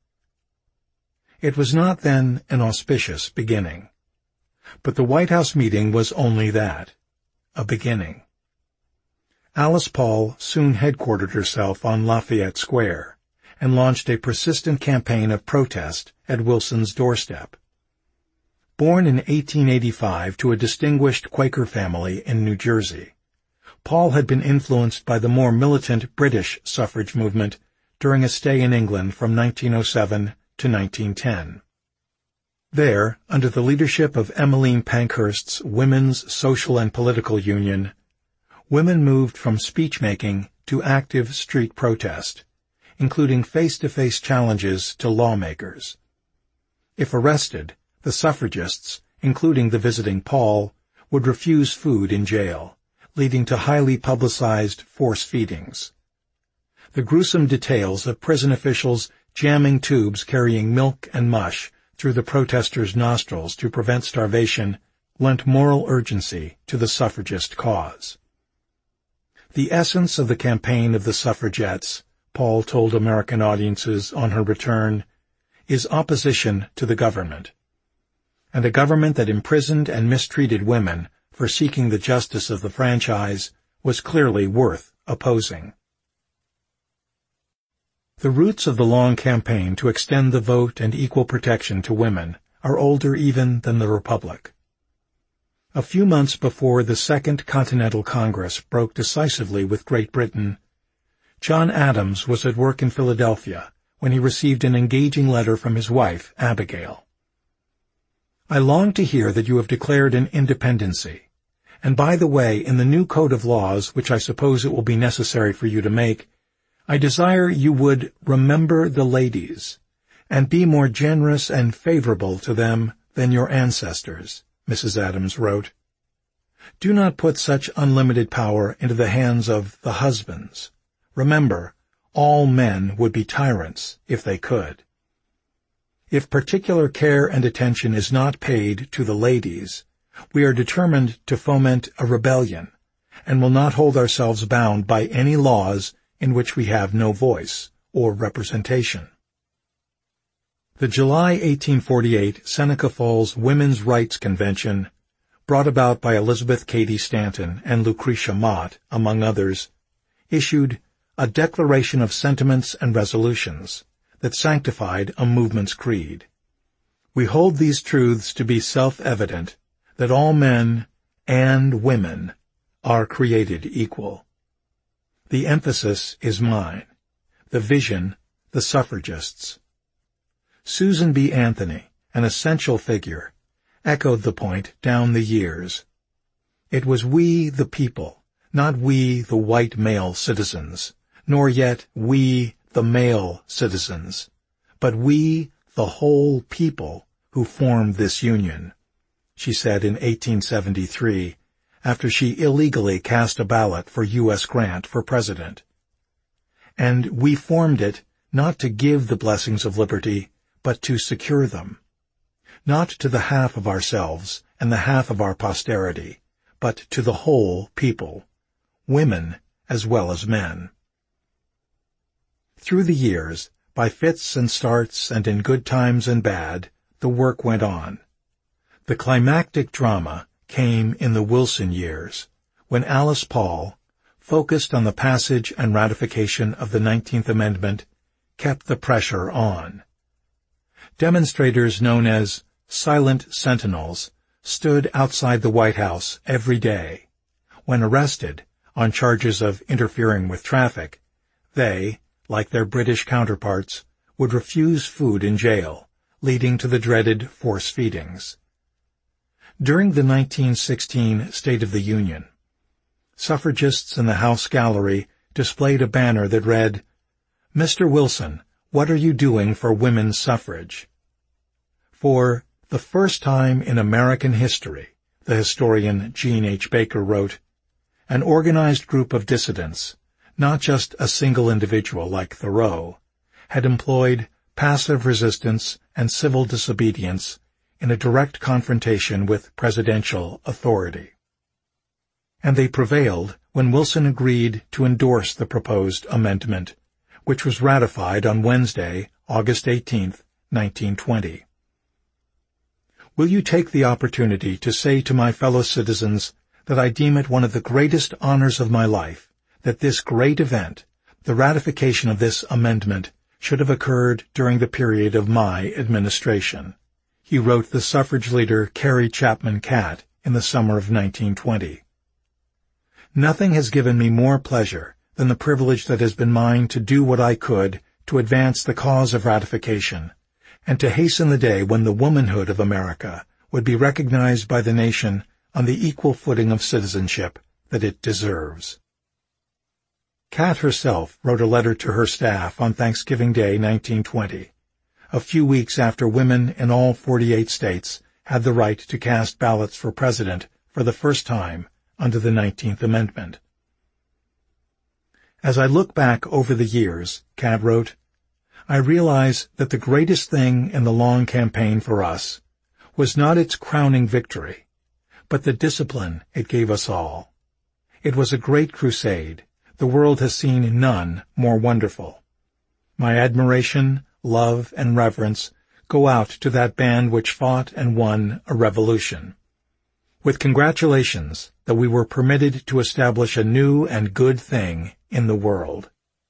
It was not then an auspicious beginning. But the White House meeting was only that, a beginning. Alice Paul soon headquartered herself on Lafayette Square and launched a persistent campaign of protest at Wilson's doorstep. Born in eighteen eighty-five to a distinguished Quaker family in New Jersey, Paul had been influenced by the more militant British suffrage movement during a stay in England from nineteen oh seven to nineteen ten. There, under the leadership of Emmeline Pankhurst's Women's Social and Political Union, women moved from speech-making to active street protest, including face-to-face challenges to lawmakers. If arrested, the suffragists, including the visiting Paul, would refuse food in jail, leading to highly publicized force feedings. The gruesome details of prison officials jamming tubes carrying milk and mush through the protesters' nostrils to prevent starvation lent moral urgency to the suffragist cause. The essence of the campaign of the suffragettes, Paul told American audiences on her return, is opposition to the government. And a government that imprisoned and mistreated women for seeking the justice of the franchise was clearly worth opposing. The roots of the long campaign to extend the vote and equal protection to women are older even than the Republic. A few months before the Second Continental Congress broke decisively with Great Britain, John Adams was at work in Philadelphia when he received an engaging letter from his wife, Abigail. "I long to hear that you have declared an independency. And by the way, in the new code of laws, which I suppose it will be necessary for you to make, I desire you would remember the ladies, and be more generous and favorable to them than your ancestors," Missus Adams wrote. "Do not put such unlimited power into the hands of the husbands. Remember, all men would be tyrants if they could. If particular care and attention is not paid to the ladies, we are determined to foment a rebellion, and will not hold ourselves bound by any laws in which we have no voice or representation." The July eighteen forty-eight Seneca Falls Women's Rights Convention, brought about by Elizabeth Cady Stanton and Lucretia Mott, among others, issued a Declaration of Sentiments and Resolutions that sanctified a movement's creed. "We hold these truths to be self-evident, that all men and women are created equal. The emphasis is mine, the vision the suffragists'." Susan B. Anthony, an essential figure, echoed the point down the years. "It was we the people, not we the white male citizens, nor yet we the male citizens, but we the whole people who formed this union," she said in eighteen seventy-three, after she illegally cast a ballot for U S Grant for president. "And we formed it not to give the blessings of liberty, but to secure them. Not to the half of ourselves and the half of our posterity, but to the whole people, women as well as men." Through the years, by fits and starts and in good times and bad, the work went on. The climactic drama came in the Wilson years, when Alice Paul, focused on the passage and ratification of the nineteenth Amendment, kept the pressure on. Demonstrators known as Silent Sentinels stood outside the White House every day. When arrested on charges of interfering with traffic, they, like their British counterparts, would refuse food in jail, leading to the dreaded force feedings. During the nineteen sixteen State of the Union, suffragists in the House gallery displayed a banner that read, "Mister Wilson, what are you doing for women's suffrage?" For the first time in American history, the historian Jean H. Baker wrote, an organized group of dissidents, not just a single individual like Thoreau, had employed passive resistance and civil disobedience in a direct confrontation with presidential authority. And they prevailed when Wilson agreed to endorse the proposed amendment, which was ratified on Wednesday, August eighteenth, nineteen twenty. Will you take the opportunity to say to my fellow citizens that I deem it one of the greatest honors of my life that this great event, the ratification of this amendment, should have occurred during the period of my administration, he wrote the suffrage leader Carrie Chapman Catt in the summer of nineteen twenty. Nothing has given me more pleasure than the privilege that has been mine to do what I could to advance the cause of ratification, and to hasten the day when the womanhood of America would be recognized by the nation on the equal footing of citizenship that it deserves. Catt herself wrote a letter to her staff on Thanksgiving Day, nineteen twenty, a few weeks after women in all forty-eight states had the right to cast ballots for president for the first time under the nineteenth Amendment. As I look back over the years, Catt wrote, I realize that the greatest thing in the long campaign for us was not its crowning victory, but the discipline it gave us all. It was a great crusade. The world has seen none more wonderful. My admiration, love, and reverence go out to that band which fought and won a revolution. With congratulations that we were permitted to establish a new and good thing in the world.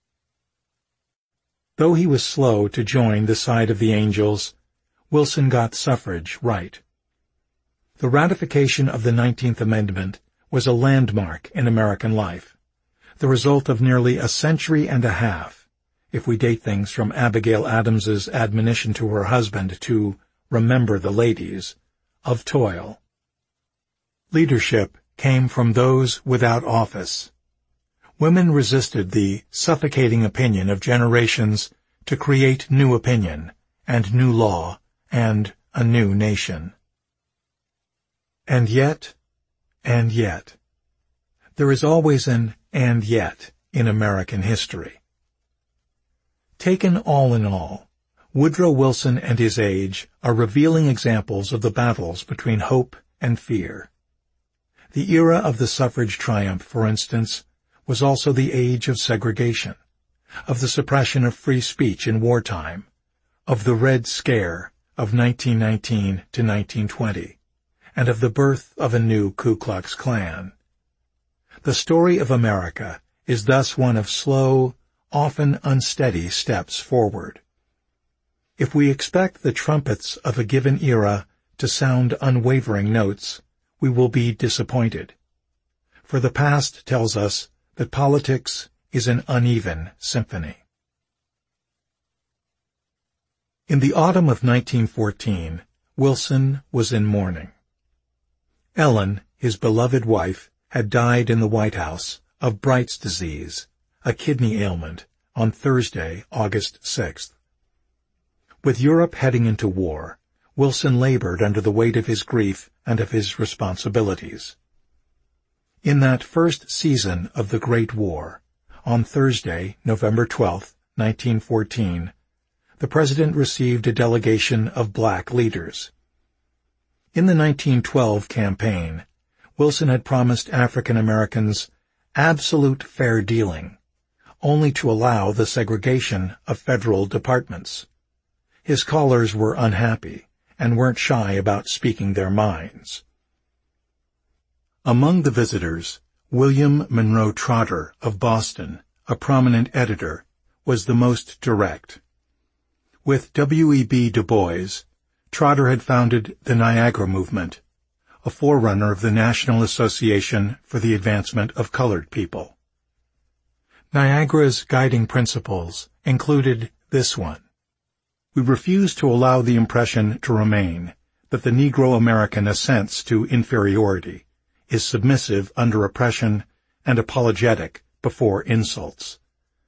Though he was slow to join the side of the angels, Wilson got suffrage right. The ratification of the nineteenth Amendment was a landmark in American life, the result of nearly a century and a half, if we date things from Abigail Adams's admonition to her husband to remember the ladies, of toil. Leadership came from those without office. Women resisted the suffocating opinion of generations to create new opinion and new law and a new nation. And yet, and yet, there is always an and yet in American history. Taken all in all, Woodrow Wilson and his age are revealing examples of the battles between hope and fear. The era of the suffrage triumph, for instance, was also the age of segregation, of the suppression of free speech in wartime, of the Red Scare of nineteen nineteen to nineteen twenty, and of the birth of a new Ku Klux Klan. The story of America is thus one of slow, often unsteady steps forward. If we expect the trumpets of a given era to sound unwavering notes, we will be disappointed. For the past tells us that politics is an uneven symphony. In the autumn of nineteen fourteen, Wilson was in mourning. Ellen, his beloved wife, had died in the White House of Bright's disease, a kidney ailment, on Thursday, August sixth. With Europe heading into war, Wilson labored under the weight of his grief and of his responsibilities. In that first season of the Great War, on Thursday, November twelfth, nineteen fourteen, the President received a delegation of black leaders. In the nineteen twelve campaign, Wilson had promised African Americans absolute fair dealing, only to allow the segregation of federal departments. His callers were unhappy and weren't shy about speaking their minds. Among the visitors, William Monroe Trotter of Boston, a prominent editor, was the most direct. With W E B Du Bois, Trotter had founded the Niagara Movement, a forerunner of the National Association for the Advancement of Colored People. Niagara's guiding principles included this one: we refuse to allow the impression to remain that the Negro American assents to inferiority, is submissive under oppression, and apologetic before insults.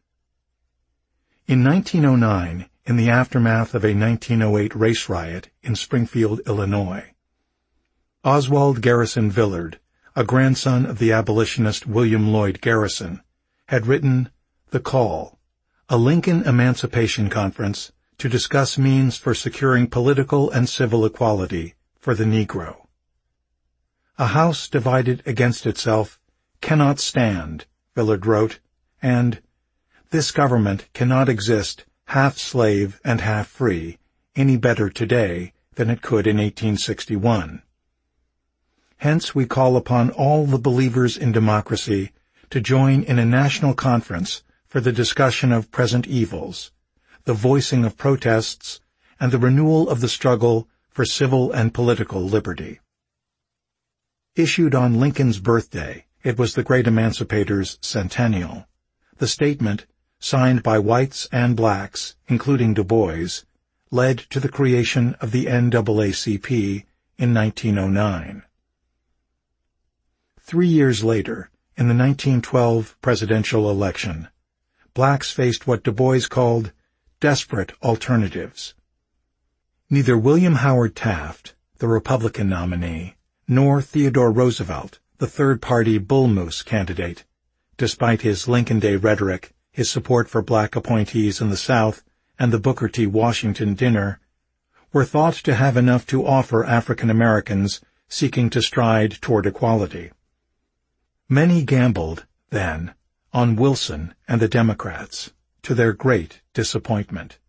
In nineteen oh nine, in the aftermath of a nineteen oh eight race riot in Springfield, Illinois, Oswald Garrison Villard, a grandson of the abolitionist William Lloyd Garrison, had written The Call, a Lincoln Emancipation Conference to discuss means for securing political and civil equality for the Negro. A house divided against itself cannot stand, Villard wrote, and this government cannot exist half slave and half free any better today than it could in eighteen sixty-one. Hence we call upon all the believers in democracy to join in a national conference for the discussion of present evils, the voicing of protests, and the renewal of the struggle for civil and political liberty. Issued on Lincoln's birthday, it was the great emancipator's centennial. The statement, signed by whites and blacks, including Du Bois, led to the creation of the N double A C P in nineteen oh nine. Three years later, in the nineteen twelve presidential election, blacks faced what Du Bois called desperate alternatives. Neither William Howard Taft, the Republican nominee, nor Theodore Roosevelt, the third-party Bull Moose candidate, despite his Lincoln Day rhetoric, his support for black appointees in the South, and the Booker T. Washington dinner, were thought to have enough to offer African Americans seeking to stride toward equality. Many gambled, then, on Wilson and the Democrats, to their great disappointment.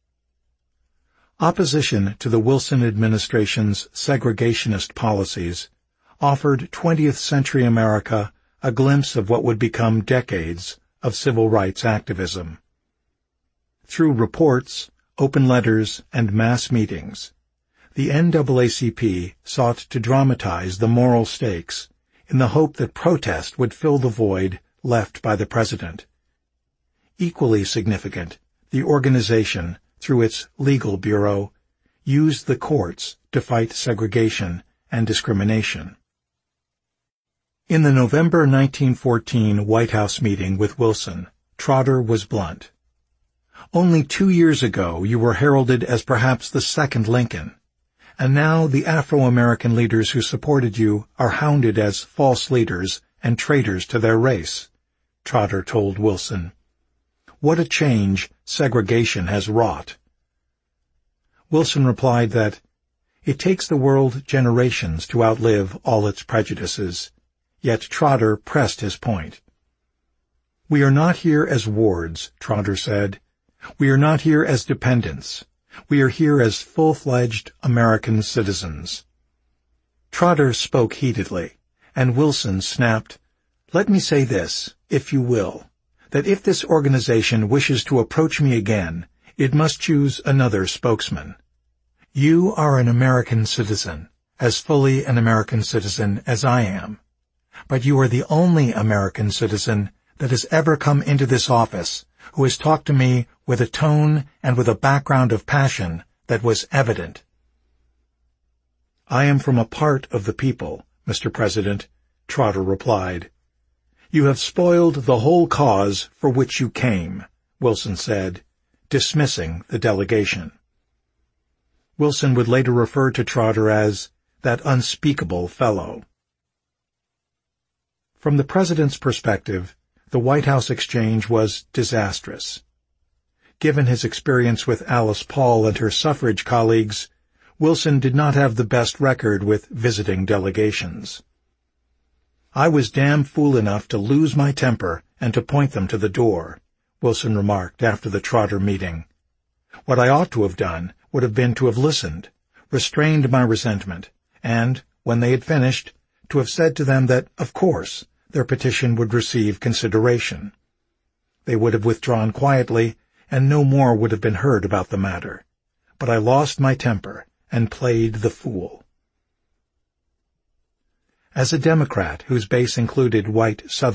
Opposition to the Wilson administration's segregationist policies offered twentieth century America a glimpse of what would become decades of civil rights activism. Through reports, open letters, and mass meetings, the N double A C P sought to dramatize the moral stakes in the hope that protest would fill the void left by the president. Equally significant, the organization, through its legal bureau, used the courts to fight segregation and discrimination. In the November nineteen fourteen White House meeting with Wilson, Trotter was blunt. Only two years ago you were heralded as perhaps the second Lincoln, and now the Afro-American leaders who supported you are hounded as false leaders and traitors to their race, Trotter told Wilson. What a change segregation has wrought. Wilson replied that it takes the world generations to outlive all its prejudices, yet Trotter pressed his point. We are not here as wards, Trotter said. We are not here as dependents. We are here as full-fledged American citizens. Trotter spoke heatedly, and Wilson snapped, Let me say this, if you will, that if this organization wishes to approach me again, it must choose another spokesman. You are an American citizen, as fully an American citizen as I am. But you are the only American citizen that has ever come into this office who has talked to me with a tone and with a background of passion that was evident. I am from a part of the people, Mister President, Trotter replied. You have spoiled the whole cause for which you came, Wilson said, dismissing the delegation. Wilson would later refer to Trotter as that unspeakable fellow. From the president's perspective, the White House exchange was disastrous. Given his experience with Alice Paul and her suffrage colleagues, Wilson did not have the best record with visiting delegations. I was damn fool enough to lose my temper and to point them to the door, Wilson remarked after the Trotter meeting. What I ought to have done would have been to have listened, restrained my resentment, and, when they had finished, to have said to them that, of course, their petition would receive consideration. They would have withdrawn quietly, and no more would have been heard about the matter. But I lost my temper and played the fool. As a Democrat whose base included white Southern